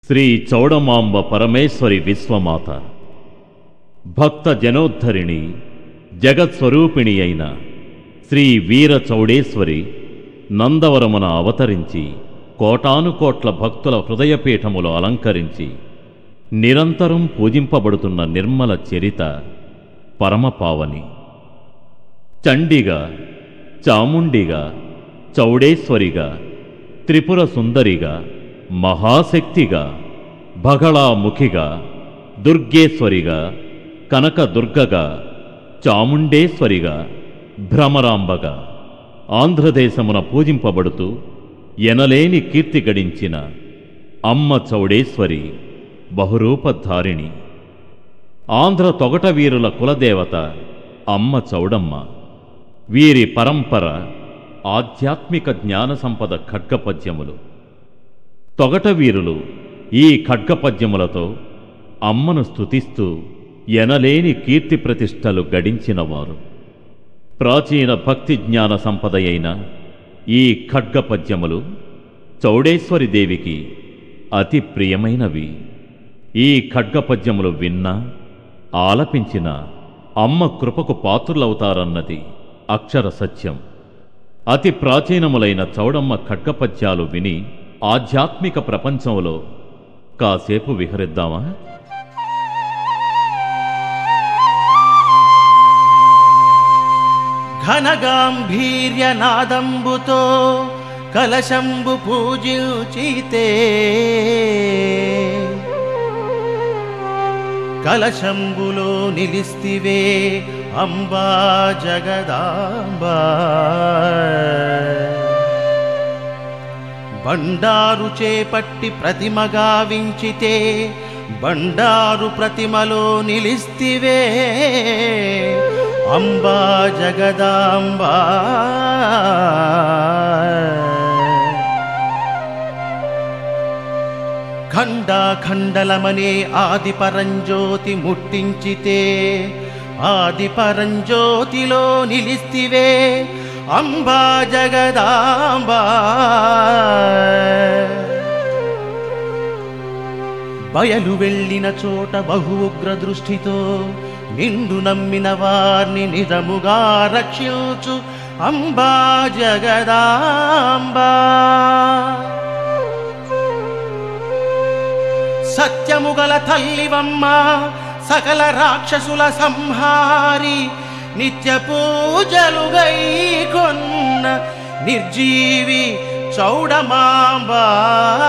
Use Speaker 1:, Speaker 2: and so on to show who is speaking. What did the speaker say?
Speaker 1: శ్రీ చౌడమాంబ పరమేశ్వరి విశ్వమాత భక్త జనోద్ధరిణి జగత్స్వరూపిణి అయిన శ్రీ వీర చౌడేశ్వరి నందవరమున అవతరించి కోటానుకోట్ల భక్తుల హృదయపీఠములు అలంకరించి నిరంతరం పూజింపబడుతున్న నిర్మల చరిత పరమపావని. చండిగా, చాముండిగా, చౌడేశ్వరిగా, త్రిపుర సుందరిగా, మహాశక్తిగా, బగళాముఖిగా, దుర్గేశ్వరిగా, కనకదుర్గగా, చాముండేశ్వరిగా, భ్రమరాంబగా ఆంధ్రదేశమున పూజింపబడుతూ ఎనలేని కీర్తి గడించిన అమ్మ చౌడేశ్వరి బహురూపధారిణి. ఆంధ్ర తొగట వీరుల కులదేవత అమ్మ చౌడమ్మ. వీరి పరంపర ఆధ్యాత్మిక జ్ఞాన సంపద ఖడ్గపద్యములు. తొగట వీరులు ఈ ఖడ్గపద్యములతో అమ్మను స్తుతిస్తూ ఎనలేని కీర్తి ప్రతిష్టలు గడించినవారు. ప్రాచీన భక్తి జ్ఞాన సంపద అయిన ఈ ఖడ్గపద్యములు చౌడేశ్వరి దేవికి అతి ప్రియమైనవి. ఈ ఖడ్గపద్యములు విన్నా, ఆలపించిన అమ్మ కృపకు పాత్రులవుతారన్నది అక్షర సత్యం. అతి ప్రాచీనములైన చౌడమ్మ ఖడ్గపద్యాలు విని ఆధ్యాత్మిక ప్రపంచంలో కాసేపు విహరిద్దామా?
Speaker 2: ఘనగాంభీర్యనాదంబుతో కలశంబు పూజించితే కలశంబులో నిలిస్తివే అంబా జగదాంబా. బండారు చేపట్టి ప్రతిమగా వించితే బండారు ప్రతిమలో నిలిస్తివే అంబా జగదాంబా. ఖండాఖండలమనే ఆది పరంజ్యోతి ముట్టించితే ఆది పరంజ్యోతిలో నిలిస్తివే అంబా జగదాంబా. బయలు వెళ్ళిన చోట బహు ఉగ్ర దృష్టితో నిండు నమ్మిన వారిని నిజముగా రక్షించు అంబా జగదాంబా. సత్యముగల తల్లివమ్మ సకల రాక్షసుల సంహారి నిత్య పూజలుగై కొన్న నిర్జీవి చౌడమాంబా.